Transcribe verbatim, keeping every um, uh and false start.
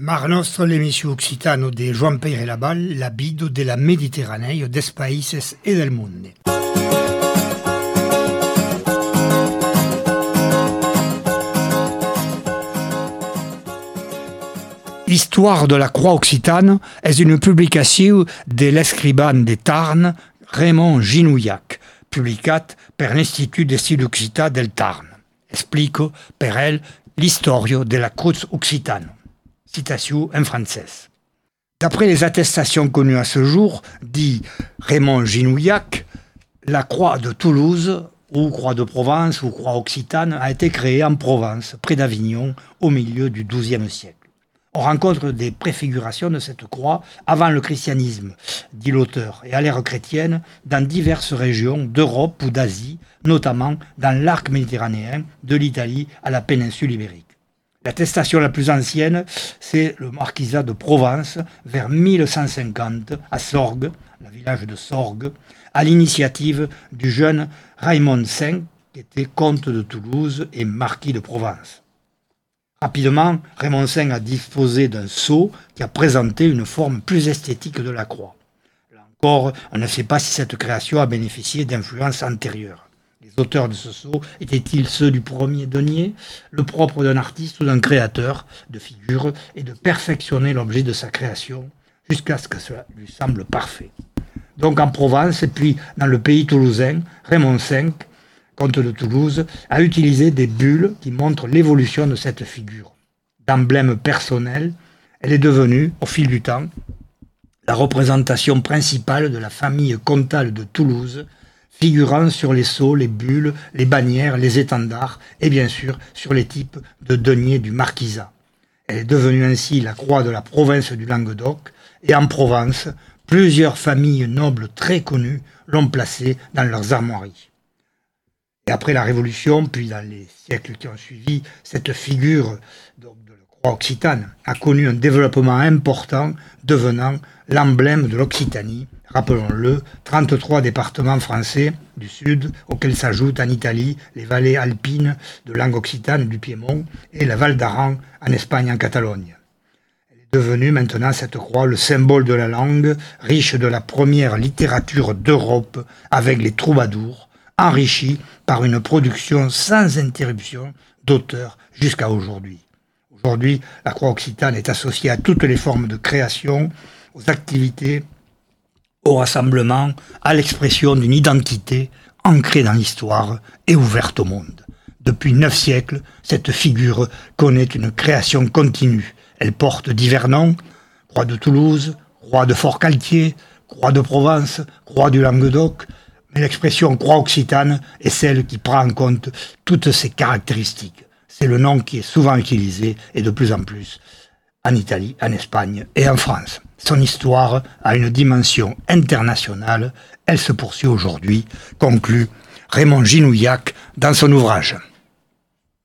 Mar nostro l'emissió occitano de Joan Peirelabal, la bido de la Mediterraneo des païses e del monde. Histoire de la Croix occitane est une publicació de l'escriban de Tarn, Raymond Ginouillac, publicat per l'Institut d'Estudi Occità del Tarn. Explico per elle l'historio de la Croix occitane. Citation en français. D'après les attestations connues à ce jour, dit Raymond Ginouillac, la Croix de Toulouse, ou Croix de Provence, ou Croix occitane, a été créée en Provence, près d'Avignon, au milieu du douzième siècle. On rencontre des préfigurations de cette croix avant le christianisme, dit l'auteur, et à l'ère chrétienne dans diverses régions d'Europe ou d'Asie, notamment dans l'arc méditerranéen, de l'Italie à la péninsule ibérique. L'attestation la plus ancienne, c'est le marquisat de Provence, vers mille cent cinquante, à Sorgues, le village de Sorgues, à l'initiative du jeune Raymond cinq, qui était comte de Toulouse et marquis de Provence. Rapidement, Raymond cinq a disposé d'un sceau qui a présenté une forme plus esthétique de la croix. Là encore, on ne sait pas si cette création a bénéficié d'influences antérieures. Les auteurs de ce sceau étaient-ils ceux du premier denier, le propre d'un artiste ou d'un créateur de figures, et de perfectionner l'objet de sa création jusqu'à ce que cela lui semble parfait. Donc en Provence et puis dans le pays toulousain, Raymond cinq, comte de Toulouse, a utilisé des bulles qui montrent l'évolution de cette figure. D'emblème personnel, elle est devenue, au fil du temps, la représentation principale de la famille comtale de Toulouse, figurant sur les sceaux, les bulles, les bannières, les étendards et bien sûr sur les types de deniers du marquisat. Elle est devenue ainsi la croix de la province du Languedoc et en Provence, plusieurs familles nobles très connues l'ont placée dans leurs armoiries. Et après la Révolution, puis dans les siècles qui ont suivi, cette figure donc, de la croix occitane a connu un développement important, devenant l'emblème de l'Occitanie. Rappelons-le, trente-trois départements français du Sud, auxquels s'ajoutent en Italie les vallées alpines de langue occitane du Piémont et la Val d'Aran en Espagne en Catalogne. Elle est devenue maintenant, cette croix, le symbole de la langue, riche de la première littérature d'Europe avec les troubadours, enrichi par une production sans interruption d'auteurs jusqu'à aujourd'hui. Aujourd'hui, la croix occitane est associée à toutes les formes de création, aux activités, au rassemblement, à l'expression d'une identité ancrée dans l'histoire et ouverte au monde. Depuis neuf siècles, cette figure connaît une création continue. Elle porte divers noms, croix de Toulouse, croix de Forcalquier, croix de Provence, croix du Languedoc, mais l'expression croix occitane est celle qui prend en compte toutes ces caractéristiques. C'est le nom qui est souvent utilisé et de plus en plus en Italie, en Espagne et en France. Son histoire a une dimension internationale. Elle se poursuit aujourd'hui, conclut Raymond Ginouillac dans son ouvrage.